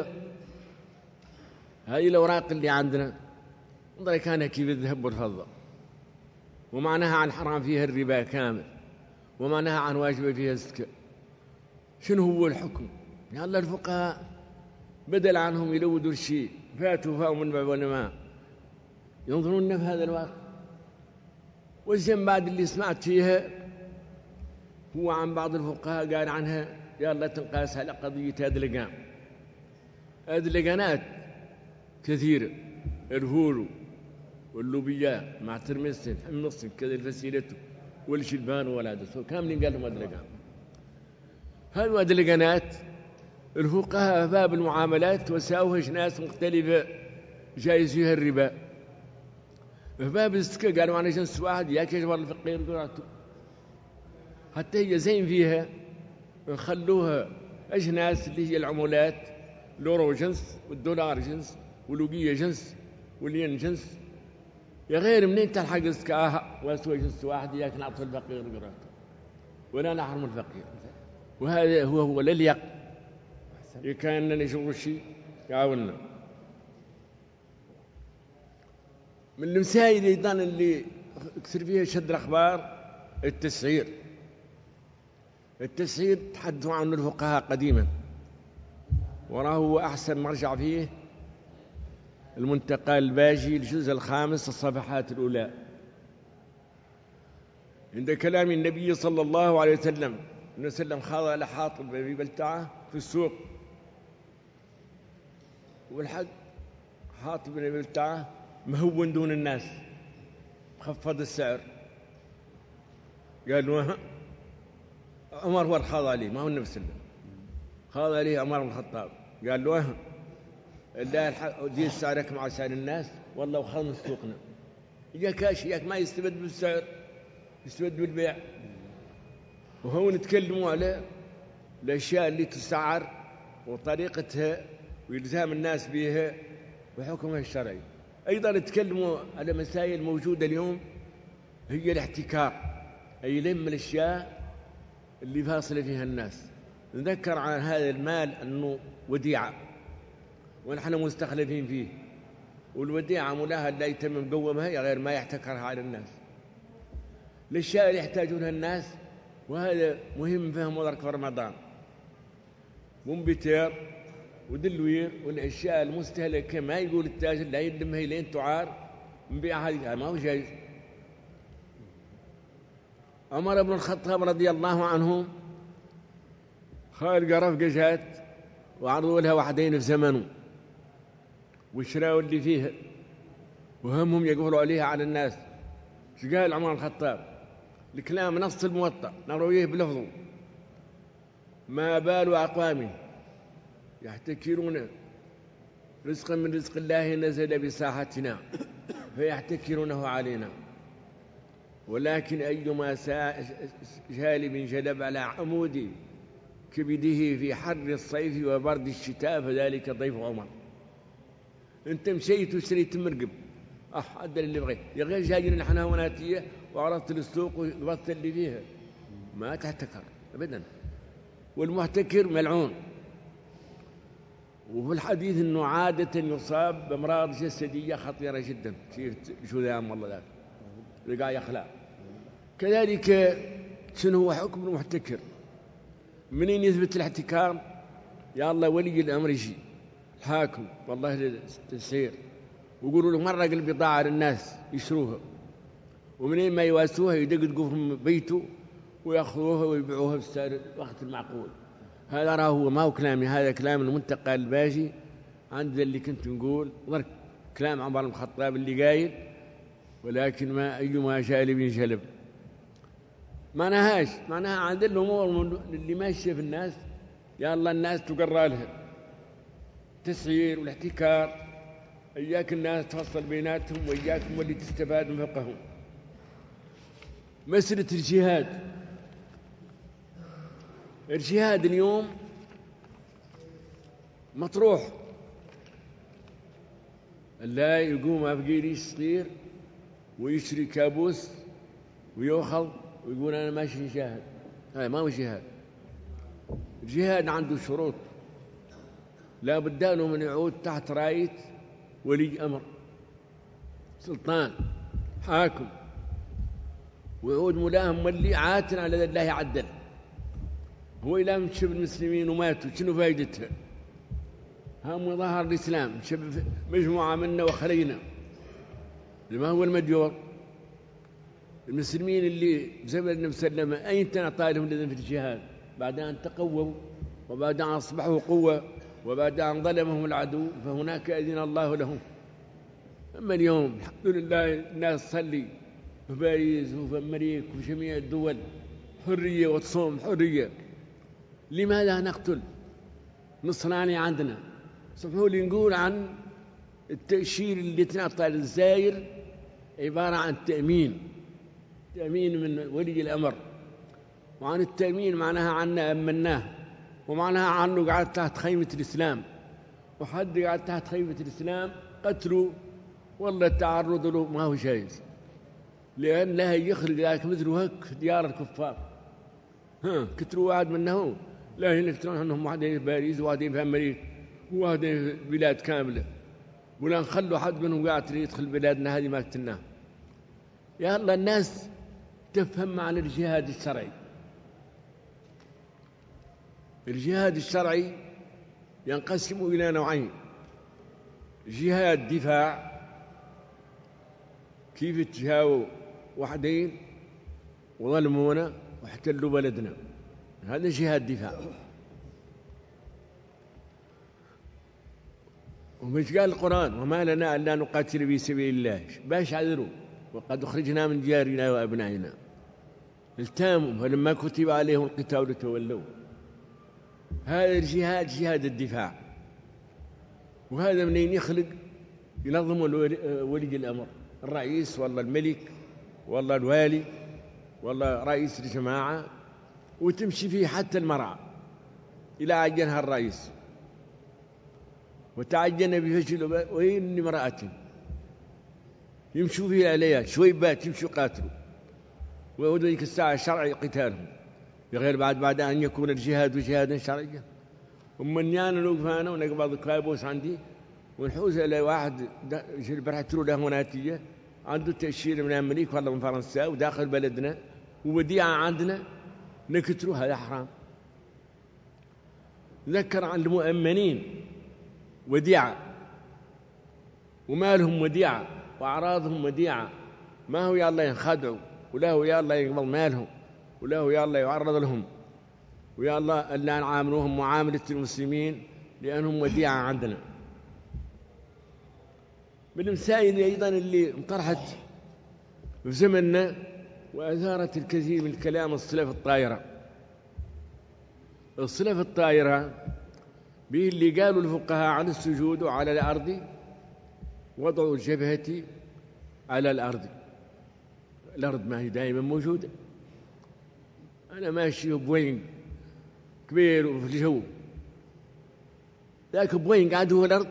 هذه الأوراق اللي عندنا انظر كانها كيف الذهب والفضة، ومعناها عن حرام فيها الربا كامل، ومعناها عن واجب فيها الزكاة. شنو هو الحكم؟ يا الله الفقهاء بدل عنهم يلودوا الشيء فاتوا فاوا من باب ونماء ينظرون في هذا الواقع. والزين بعد اللي سمعت فيها هو عن بعض الفقهاء قال عنها يا الله تنقاس على قضية أدلقان. أدلقانات كثيرة، الهولو واللوبياء مع ترمسن حمصن كذا الفسيلة والشلبان والعدس كاملين قال لهم أدلقان. هذه أدلقانات الفقهاء باب المعاملات وساوها ناس مختلفة جايز فيها الربا. في باب الزكاة قالوا عن جنس واحد ياك يجبر الفقير قراته، حتى هي زين فيها نخلوها أجناس اللي هي العملات، الأورو جنس والدولار جنس واللوبية جنس والين جنس. يا غير منين تلحق الزكاة واسوى جنس واحد ياك نعطي الفقير قراته ولا نحرم الفقير. وهذا هو لا اليق كأننا نشوف الشيء يعاوننا. من المسائل أيضا اللي كثر فيها شد الأخبار التسعير. التسعير تحدثوا عنه الفقهاء قديما، وراه هو أحسن مرجع فيه المنتقى الباجي الجزء الخامس الصفحات الأولى، عند كلام النبي صلى الله عليه وسلم أنه سلم خاض على حاطب بن بلتعة في السوق، والحق حاطب بن بلتعة مهون دون الناس، خفض السعر، قال له عمر هو خاض عليه، ما هو النبي صلى الله عليه وسلم، خاض عليه عمر بن الخطاب، قال له لا دي سعرك مع سعر الناس والله وخذ من سوقنا، ياك ايش ياك ما يستبد بالسعر، يستبد بالبيع. وهو نتكلموا على الاشياء اللي تسعر وطريقتها والزام الناس بها وحكمها الشرعي. ايضا نتكلموا على مسائل موجوده اليوم هي الاحتكار، اي لم الاشياء اللي فاصله فيها الناس. نذكر عن هذا المال انه وديعه ونحن مستخلفين فيه، والوديعة مولاها لا يتم مقومها غير ما يحتكرها على الناس. الأشياء اللي يحتاجونها الناس، وهذا مهم فهم وذلك في رمضان، منبتر ودلوير والأشياء المستهلكة ما يقول التاجر لا يلمها لين تعار نبيعها، هذه ما هو جائز. عمر بن الخطاب رضي الله عنه خالق رفقة جات وعرضوا لها وحدين في زمنه وشراوا اللي فيها وهمهم يقولوا عليها على الناس. ايش قال عمر الخطاب؟ الكلام نص الموطأ نرويه بلفظه: ما بال أقوام يحتكرون رزقا من رزق الله نزل بساحتنا فيحتكرونه علينا، ولكن أيما جالب جلب على عمود كبده في حر الصيف وبرد الشتاء فذلك ضيف عمر. انت مشيت وشريت مرقب عدل اللي بغيت يا غير جايين نحن هوناتيه وعرضت السوق وقبضت اللي فيها، ما تحتكر ابدا. والمحتكر ملعون. وفي الحديث انه عاده يصاب بامراض جسديه خطيره جدا، جذام والله ذاك رقاع يخلع. كذلك شنو هو حكم المحتكر؟ منين يثبت الاحتكار؟ يا الله ولي الامر يجي الحاكم والله للتسعير ويقولوا له مرق البضاعة للناس يشروها، ومنين ما يواسوها يدقدقوا في بيته ويأخذوها ويبيعوها بالسعر الوقت المعقول. هذا راه هو ما هو كلامي، هذا كلام المنتقى الباجي عند اللي كنت نقول ضرك كلام عمر بن الخطاب اللي قايل: ولكن ما أيما جالب جلب. ما نهاش معناها عند الأمور اللي ماشية في الناس يا الله الناس تقرى لها التسعير والاحتكار، إياك الناس تفصل بيناتهم وإياكم واللي تستفاد من فقههم. مسألة الجهاد اليوم مطروح، لا يقوم أفقير يصير ويشري كابوس ويأخذ ويقول أنا ماشي جهاد. هذا ما هو جهاد. الجهاد عنده شروط، لا بد له من يعود تحت راية ولي أمر سلطان حاكم، ويعود ملاهم مولي عاتن على الله عدل. هو إلى من شب المسلمين وماتوا شنو فايدتها؟ هم ظهر الإسلام شب مجموعة منا وخلينا لما هو المديور. المسلمين اللي بزمن النبي صلى الله عليه وسلم أين تنعطى لهم الإذن في الجهاد بعد أن تقووا وبعد أن أصبحوا قوة وبعد أن ظلمهم العدو فهناك أذن الله لهم. أما اليوم الحمد لله الناس تصلي في باريس وفي أمريكا وفي جميع الدول حرية وتصوم حرية. لماذا نقتل نصراني عندنا؟ سمحوا لي نقول عن التأشير اللي تنعطى للزائر عبارة عن تأمين من ولي الأمر، وعن التأمين معناها عنا أمناه، ومعناها عنه قاعد تحت خيمة الإسلام، وحد قاعد تحت خيمة الإسلام قتله والله التعرض له ما هو جائز، لأن لا يخرج ذاك مثله هك في ديار الكفار. كتروا واحد منه لا ينفترون أنهم واحدين في باريس وواحدين في أمريكا وواحدين في بلاد كاملة، ولا نخلوا حد منهم قاعد يدخل بلادنا هذه ما قتلناه. يا الله الناس تفهم معنى الجهاد الشرعي. الجهاد الشرعي ينقسم إلى نوعين: جهاد دفاع، كيف تجاووا وحدين وظلمونا واحتلوا بلدنا، هذا جهاد دفاع. ومش قال القرآن: وما لنا ألا نقاتل في سبيل الله، باش عذروا وقد أخرجنا من ديارنا وأبنائنا، التاموا فلما كتب عليهم القتال تولوا. هذا الجهاد جهاد الدفاع. وهذا منين يخلق؟ ينظم ولي الأمر، الرئيس والله الملك والله الوالي والله رئيس الجماعة، وتمشي فيه حتى المرأة إلى عجنها الرئيس وتعجن بفشل وين امرأة يمشوا فيها عليها شويبات، يمشوا قاتلوا وذلك الساعة الشرعي قتالهم، بغير بعد أن يكون الجهاد جهادا شرعيا. ومن يانا نوقفانا ونقبض كابوس عندي ونحوز إلى واحد برحتلو له ناتية عنده تأشيرة من أمريكا والله من فرنسا وداخل بلدنا ووديعة عندنا نكترو، هذا حرام. ذكر عن المؤمنين وديعة ومالهم وديعة وأعراضهم وديعة، ما هو يا الله ينخدعوا ولا هو يا الله يقبل مالهم ولا هو يا الله يعرض لهم ويا الله ألا نعاملوهم معاملة المسلمين لأنهم وديعة عندنا. من المسائل أيضا اللي انطرحت في زمننا وأثارت الكثير من الكلام الصلة الطائرة. الصلة الطائرة به اللي قالوا الفقهاء عن السجود على الأرض وضع الجبهة على الأرض. الأرض ما هي دائما موجودة، أنا ماشي بوين كبير وفي الجو، ذاك بوين قاعد هو الأرض.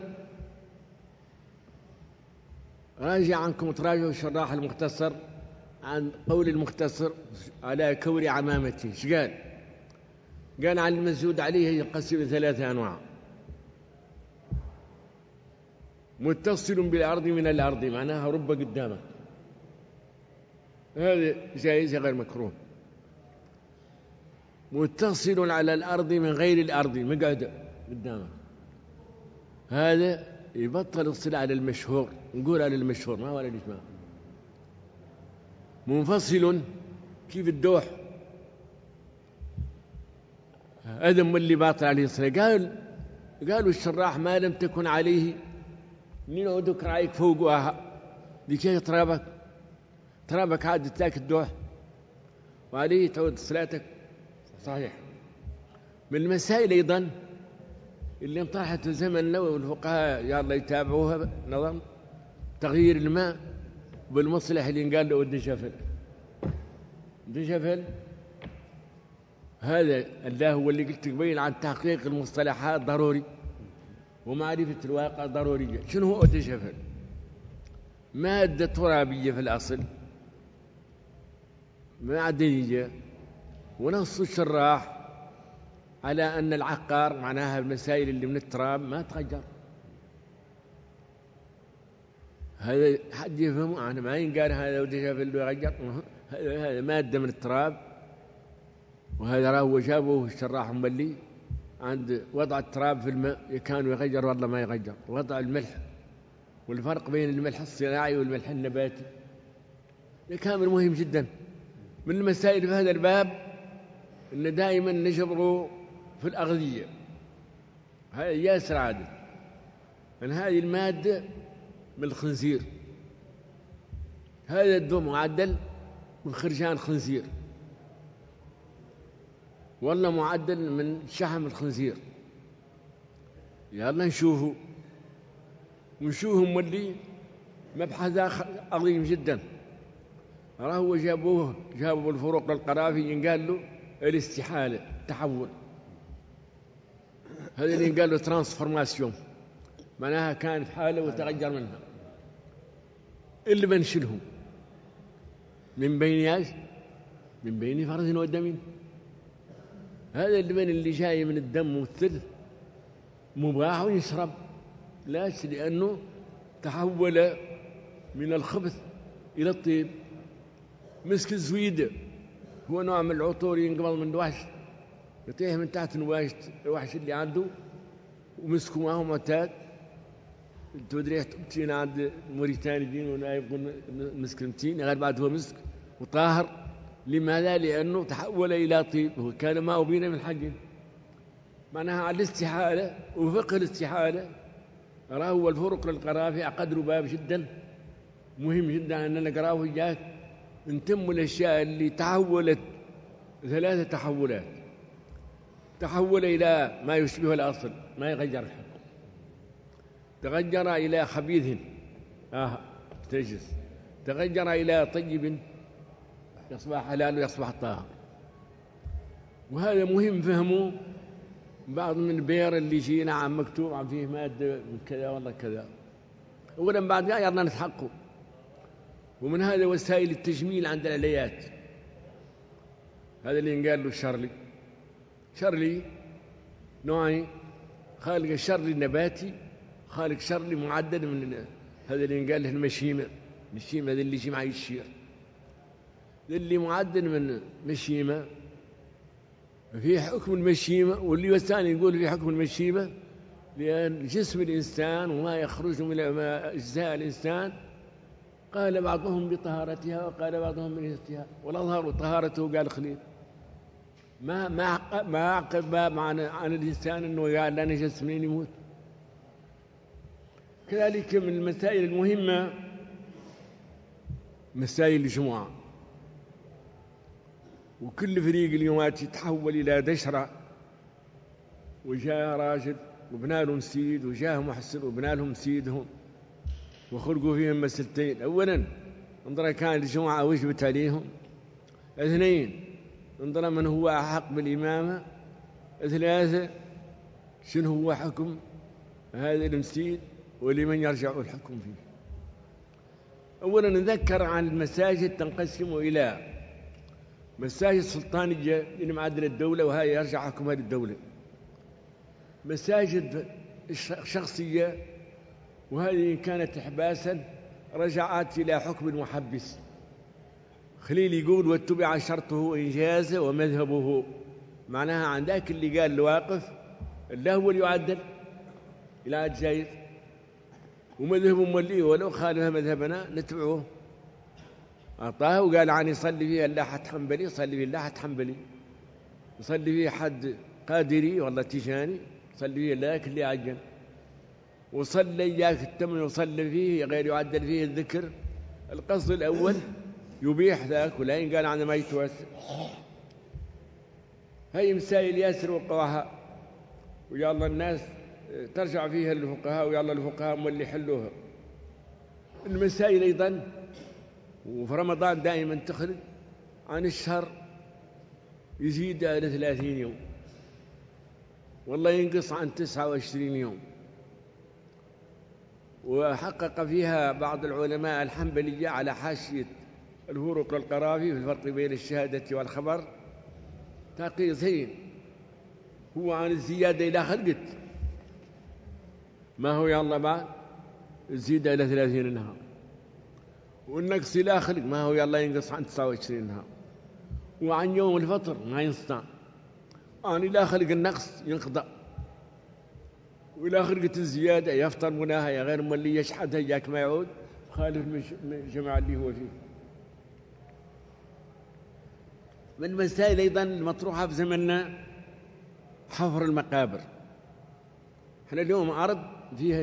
راجع عنكم تراجعوا الشراح المختصر عن قول المختصر على كور عمامته. ايش قال؟ قال عن المسجود عليه ينقسم 3 أنواع: متصل بالأرض من الأرض، معناها رب قدامك، هذا جائز غير مكروه. متصل على الأرض من غير الأرض، مقعد قدامك، هذا يبطل الصلة على المشهور، نقول على المشهور ما هو على الإجماع. منفصل كيف الدوح، هذا اللي باطل عليه الصلاة. قالوا الشراح: ما لم تكن عليه منين عودك رأيك فوقها لكي ترابك عاد تاك الدوح وعليه تعود صلاتك صحيح. من المسائل أيضا اللي انطرحت في زمننا والفقهاء يا الله يتابعوها نظام تغيير الماء بالمصلح اللي قال له الدجفل. الدجفل هذا الله هو اللي قلت قبيل عن تحقيق المصطلحات ضروري ومعرفة الواقع ضرورية. شنو هو الدجفل؟ مادة ترابية في الأصل معدنية، ونص الشراح على أن العقار معناها المسائل اللي من التراب ما تغير. هذا حد يفهمه؟ أنا ما ينقال هذا ودجفل يغير، هذا مادة من التراب. وهذا راه جابوه الشراح مبلي عند وضع التراب في الماء كانوا يغير والله ما يغير. وضع الملح والفرق بين الملح الصناعي والملح النباتي كامل مهم جدا. من المسائل في هذا الباب إن دائما نجبروا في الأغذية، هذا ياسر عادل أن هذه المادة من الخنزير، هذا الدم معدل من خرجان خنزير، والله معدل من شحم الخنزير. يلا نشوفه مولي مبحث عظيم جدا. راهو جابوا الفروق للقرافي ينقال له الاستحالة، التحول، هذا اللي ينقال له ترانسفورماسيون، معناها كان في حالة وتغير منها. اللي بنشلهم من بين فرث ودم، هذا اللبن اللي جاي من الدم والثلث مباح ويشرب، لاش لأنه تحول من الخبث إلى الطيب. مسك الزويد هو نوع من العطور ينقبض من الوحش، يطيح من تحت نواش الوحش اللي عنده، ومسكوا معه معتاد. تدري تبتين عند موريتاني دين ولا يبقون مسكنتين غير بعد هو مسك وطاهر. لماذا؟ لأنه تحول إلى طيب، هو كان ما أبين من حق. معناها على الاستحالة وفقه الاستحالة. أراه هو الفرق للقرافي قدر باب جدا مهم جدا أن نقراه إياك. نتم الأشياء اللي تحولت 3 تحولات. تحول إلى ما يشبه الأصل، ما يغير الحكم. تغير إلى خبيث تجس. تغير إلى طيب يصبح حلال ويصبح طاهر. وهذا مهم فهمه. بعض من البير اللي يجينا عن مكتوب عن فيه مادة من كذا والله كذا، أولا بعد ما يرنا نتحقق. ومن هذا وسائل التجميل عند الآليات. هذا اللي ينقال له شرلي نوعين: خالق الشرلي النباتي، خالق شرلي معدل من هذا اللي ينقال له المشيمة هذا اللي يجي معي الشير. اللي معدل من مشيمة في حكم المشيمة، واللي والثاني يقول في حكم المشيمة، لأن جسم الإنسان وما يخرج من أجزاء الإنسان قال بعضهم بطهارتها وقال بعضهم بنجستها، والأظهر طهارته قال خليل. ما عقب عن الإنسان أنه قال لا نجس منين يموت. كذلك من المسائل المهمة مسائل الجمعة. وكل فريق اليوم يتحول إلى دشرة، وجاء راجل وبنى لهم سيد، وجاء محسن وبنى لهم سيدهم، وخلقوا فيهم مسألتين: أولا انظر كان الجمعة وجبت عليهم، 2 انظر من هو أحق بالإمامة، 3 شنو هو حكم هذا المسيد ولمن يرجع الحكم فيه. أولا نذكر عن المساجد تنقسم إلى مساجد سلطانية اللي معدل الدولة وهي يرجع حكمها للدولة، مساجد شخصية وهذه كانت إحباسا رجعت إلى حكم المحبس. خليل يقول: واتبع شرطه إنجازه ومذهبه. معناها عن ذاك اللي قال الواقف الله هو اللي يعدل إلى الجائز، ومذهب موليه ولو خالف مذهبنا نتبعه. أعطاه وقال عن يصلي فيها اللاحة حنبلي يصلي فيه اللاحة حنبلي، يصلي فيه حد قادري والله تيجاني يصلي فيه ذاك اللي عجل، وصلي إياك التمن يصلي فيه غير يعدل فيه الذكر. القصد الأول يبيح ذاك، ولا قال عن ما يتوسع. هي مسائل ياسر وقواها، ويلا الناس ترجع فيها للفقهاء، ويلا الفقهاء هم اللي يحلوها. المسائل أيضا وفي رمضان دائما تخرج عن الشهر يزيد على 30 يوم، والله ينقص عن 29 يوم. وحقق فيها بعض العلماء الحنبلية على حاشية الفروق القرافي في الفرق بين الشهادة والخبر تقييدين: هو عن الزيادة إلى خلقت ما هو يلا بعد الزيادة إلى 30 نهار، والنقص إلى خلق ما هو يلا ينقص عن 29 نهار، وعن يوم الفطر ما ينصنع، عن إلى خلق النقص ينقضى، وإلى خلقة الزيادة يفطر مناها غير مولي يشحدها إياك ما يعود خالف الجماعة اللي هو فيه. من المسائل أيضا المطروحة في زمننا حفر المقابر. احنا اليوم أرض فيها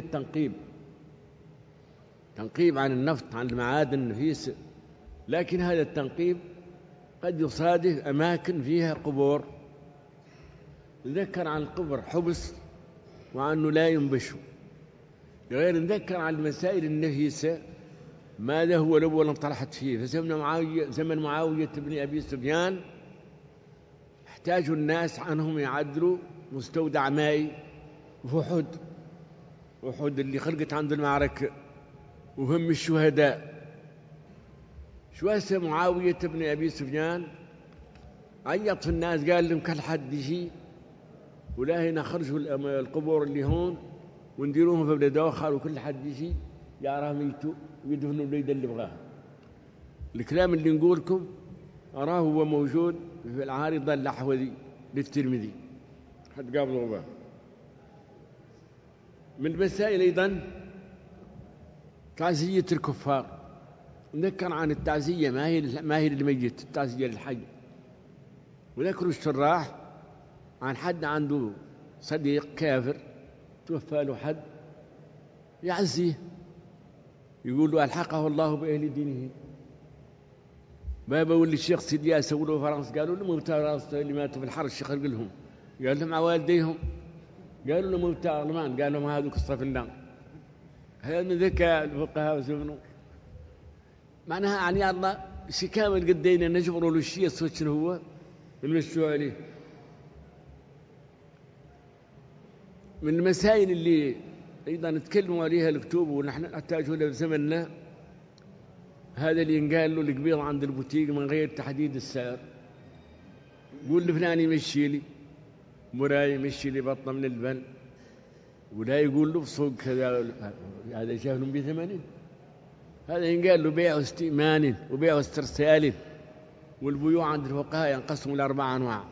تنقيب عن النفط عن المعادن النفيسة، لكن هذا التنقيب قد يصادف أماكن فيها قبور. نذكر عن القبر حبس وعنه لا ينبش، غير نذكر عن المسائل النفيسة ماذا هو الأول انطرحت فيه. في زمن معاوية بن أبي سفيان احتاجوا الناس عنهم يعدلوا مستودع مائي وحد اللي خلقت عند المعركة وهم الشهداء. شو هسه معاوية بن أبي سفيان عيط في الناس قال لهم كل حد يجي ولا هنا خرجوا القبور اللي هون ونديروهم في بلاد آخر، وكل حد يجي يراهم يتوا ويدفنوا الوليد اللي بغاه. الكلام اللي نقولكم أراه هو موجود في العارضة الأحوذي للترمذي حد قابله به. من المسائل أيضا تعزية الكفار. نذكر عن التعزية ما هي للميت، التعزية للحي. وذكروا الشراح عن حد عنده صديق كافر توفى له حد يعزيه، يقول له ألحقه الله بأهل دينه. بابا واللي الشيخ سيدي سووا فرنسا قالوا له موتى راسته اللي ماتوا في الحرب الشيخ لهم، قال لهم مع والديهم، قالوا له موتى أرمان، قال لهم هذوك الصف النار. هذا من ذكاء الفقهاء وسبنوا معناها يعني الله شي كامل قدينا نجبروا له الشيء الصوت شنو هو نمشوا عليه. من المسائل اللي أيضا نتكلموا عليها الكتب ونحن نحتاجه له بزمننا، هذا اللي ينقال له القبيض عند البوتيق من غير تحديد السعر. يقول لفلان يمشي لي مراي، يمشي لي بطنه من البن، ولا يقول له بسوق كذا، هذا شاهل بثمن. هذا ينقال له بيع واستئمان وبيع واسترسال. والبيوع عند الفقهاء ينقسم إلى 4 أنواع: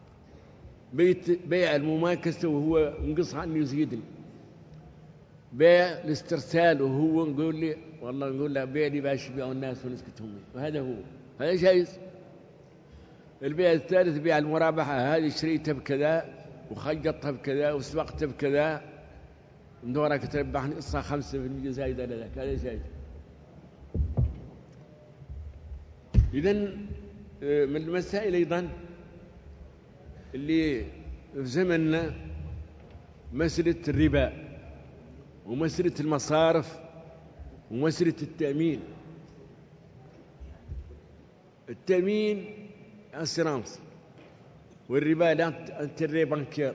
بيع المماكسة وهو نقص عني يزيدني، بيع الاسترسال وهو نقول لي والله نقول له بيع لي باش يبيعوا الناس ونسكتهم، وهذا هو هذا جائز. البيع الثالث بيع المرابحة، هذه شريتها بكذا وخجطتها بكذا وسبقتها بكذا ندورك تربحني قصة 5% زايدة لك، هذا جائز. إذن من المسائل أيضا اللي في زمننا مسألة الربا ومسألة المصارف ومسألة التأمين. التأمين أسرانس، والربا الانتري بانكير.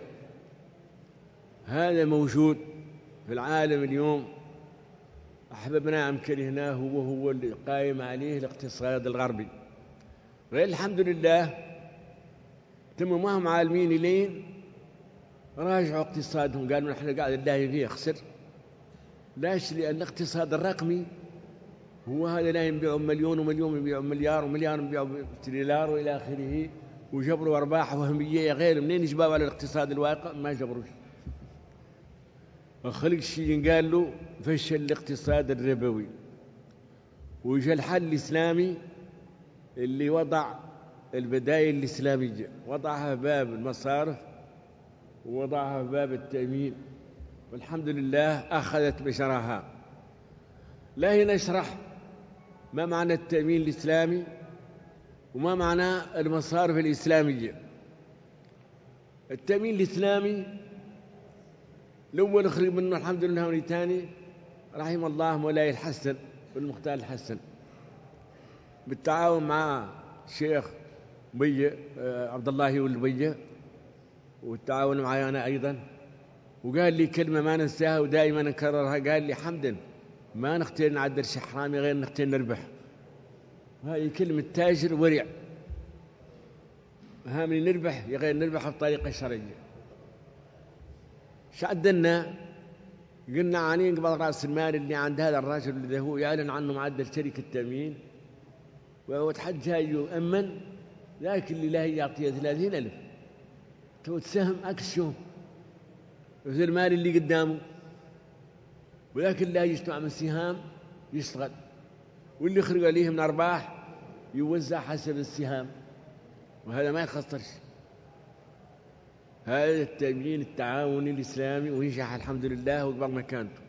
هذا موجود في العالم اليوم، أحببناه أم كرهناه، وهو اللي قائم عليه الاقتصاد الغربي. غير الحمد لله تم ما هم عالمين لين راجعوا اقتصادهم، قالوا نحن قاعد الله فيه خسر. لاش؟ لأن الاقتصاد الرقمي هو هذا، لا ينبيعوا مليون ومليون يبيعوا مليار ومليار يبيعوا تريلار وإلى آخره، وجبروا أرباح وهمية غير. منين يجبوا على الاقتصاد الواقع؟ ما جبروش. وخلق شيء ينقال له فشل الاقتصاد الربوي. وجاء الحل الإسلامي اللي وضع البدائل الإسلامية، وضعها في باب المصارف ووضعها في باب التأمين، والحمد لله أخذت بشرها. لا هنا نشرح ما معنى التأمين الإسلامي وما معنى المصارف الإسلامية. التأمين الإسلامي الأول خرج منه الحمد لله ونتاني رحم الله مولاي الحسن والمختار الحسن بالتعاون مع الشيخ بية عبد الله والبية، والتعاون معي أنا أيضا. وقال لي كلمة ما ننساها ودائما نكررها، قال لي حمدا ما نختار نعدل شي حرامي غير نختار نربح. وهذه كلمة تاجر ورع، هامني نربح غير نربح بطريقة شرعية. شعدنا قلنا عنين قبل رأس المال اللي عند هذا الرجل اللي هو يعلن عنه معدل شركة تأمين، وتحد جاي يؤمن، لكن اللي لا يعطيه 30,000 سهم أكسيوم وزي المال اللي قدامه، ولكن لا يجتمع من سهام يشتغل، واللي يخرج عليه من أرباح يوزع حسب السهام، وهذا ما يخسرش. هذا التأمين التعاوني الإسلامي وينجح الحمد لله وقبل مكانته.